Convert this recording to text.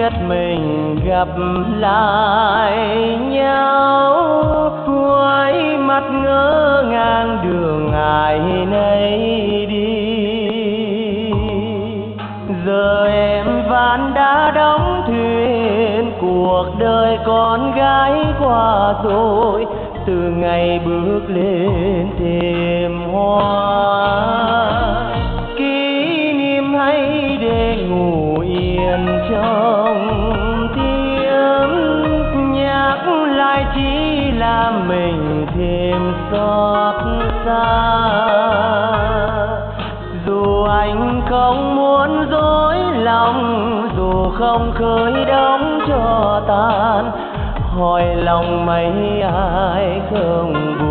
biết mình gặp lại nhau, cuối mắt ngỡ ngàng đường ai nấy đi. Giờ em ván đã đóng thuyền, cuộc đời con gái qua rồi, từ ngày bước lên thềm hoa. Kỷ niệm hãy để ngủ yên trong tim, nhắc lại chỉ làm mình thêm xót xa. Dù anh không muốn dối lòng, dù không khơi đóng cho tan, hỏi lòng mấy ai không buồn.